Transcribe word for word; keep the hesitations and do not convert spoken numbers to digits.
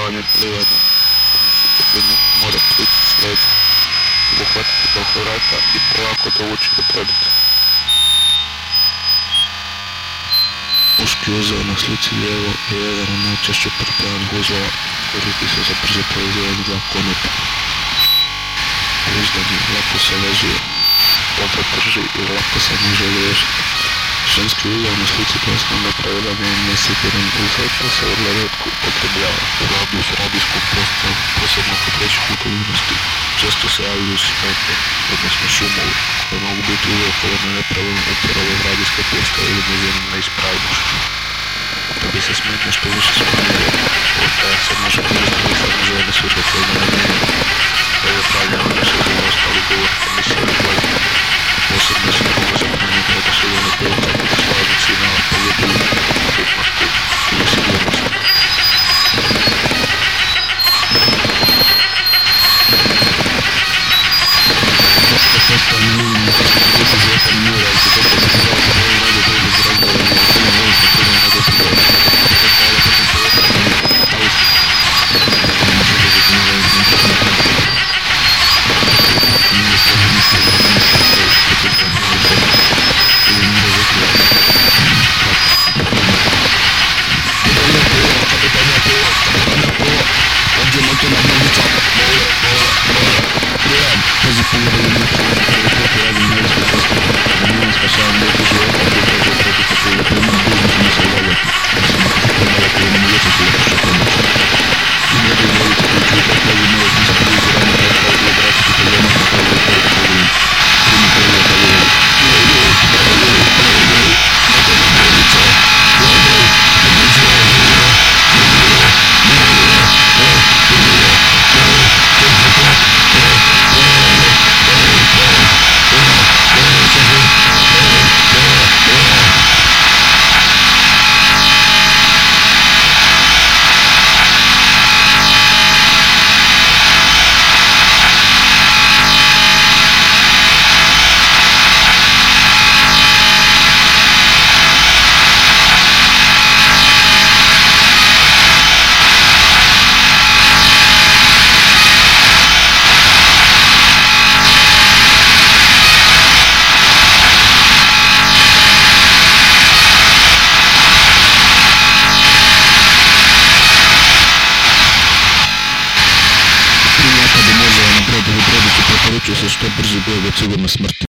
održavanje plivanja. Stepeni mora biti sred, uhvatiti oko vrata i polako dovući do preduta. Muški uzeo na slici lijevo je jedan od najčešće prepijanih uzova, koristi se za brzo povezivanje dva konjupa. Uzdani lako se vezuje, opet drži i lako se može riješiti. Ženski uzeo na slici osnovno pravilanje je nesiguran uzor koji se vrlo rijetko upotrebljava. Radi s radijskom postavom, posebno kod većih udaljenosti. Često se javljaju smetnje, odnosno šumovi, koje mogu biti uzrokovane nepravilnom uporabom radijske postave ili njezinom neispravnošću. Da bi se smetnje što više smanjile, postaja se može koristiti samo za jedne svrhe koje ne namjenjaju. Da je pravljeno da se za ostali govor emisije ili gledanje. Posebno se mogu zapomniti da su jedne bilo kakvih slažnih signala povjedili hitnosti ili sigurnosti. Točka postaje na liniji četrdeset osam mjera i točka se zvala za broj radio treba iz razgovora na većinu vojstva treba na radio sigurno. Točka je točka se osam mjera, ali se može dobiti na vojstva na točka na točka. Nije složen misli da se misli da je početak na vojstva ili nije rekli Kapitanja Pova, kapitanja Pova, kapitanja Pova, ovdje motorna brodica, mole, mole, mole, prijam, pazi pogledaj unutra, kada koliko radim na iskoj cesti, da nijem spašavam neki života, gdje kaže pretika koji je prema dužno ćemo se uvaljati, osim ako se premala koji ne mogu ćete lepošće pomoći. I njegov brodica koji čuje također novo smisla ljudi rano prestao i obratiti pozornost na prvo i prvo pogledaj. Primi prvo pogledaj. Pogledaj, pogledaj, pogledaj, motorna brodica, pogledaj, preporučuje se što brži bijeg od sigurne smrti.